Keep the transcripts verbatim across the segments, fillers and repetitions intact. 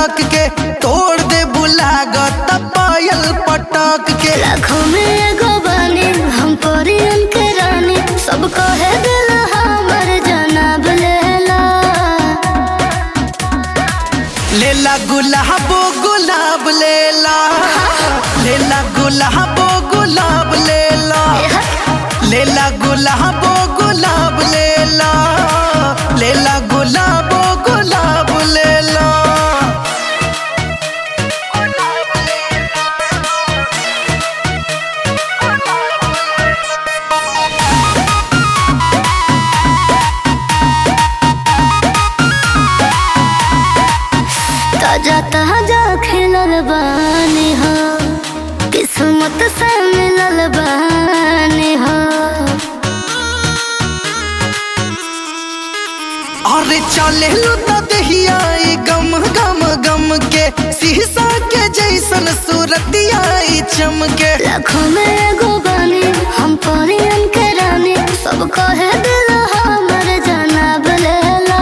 लटक के तोड़ दे बुलागत पायल पटक के। लाखों में एगो बानी हम परियन के रानी, सब कहे दिल हमर जनाब लेला। लेला गुलाबो गुलाब लेला, लेला गुलाबो गुलाब लेला, लेला गुलाबो गुलाब लेला, लेला गुलाबो गुलाब लेला। ताजा ताजा खिलल बानी हो, किस्मत से मिलल बानी हो। अरे चले लो त दहिया गम गम गम के, शीशा के जैसन सूरतिया चमके। लाखों में एगो बानी हम परियन के रानी, सब कहे दिल हमर जनाब लेला।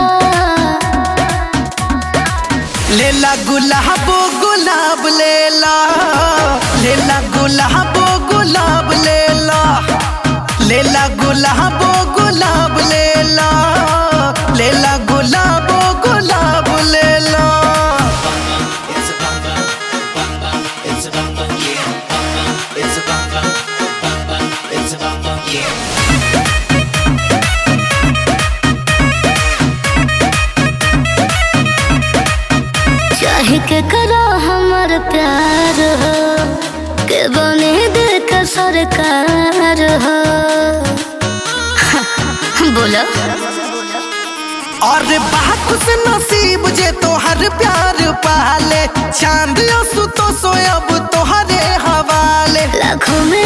लेला गुलाबो गुलाब लेला, लेला गुलाबो गुलाब लेला, लेला गुलाबो गुलाब लेला, लेला गुलाबो गुलाब लेला। It's a bang bang, bang bang, it's a bang bang, yeah, bang bang, it's a bang bang, bang bang, it's a bang bang, yeah. चाहे के करो हमर प्यार हो, के बने दिल का सरकार हो। बोलो और बात से नसीब जे तोहर प्यार पाले, चांद सु तो सोयब तोहरे हवाले। लाखों में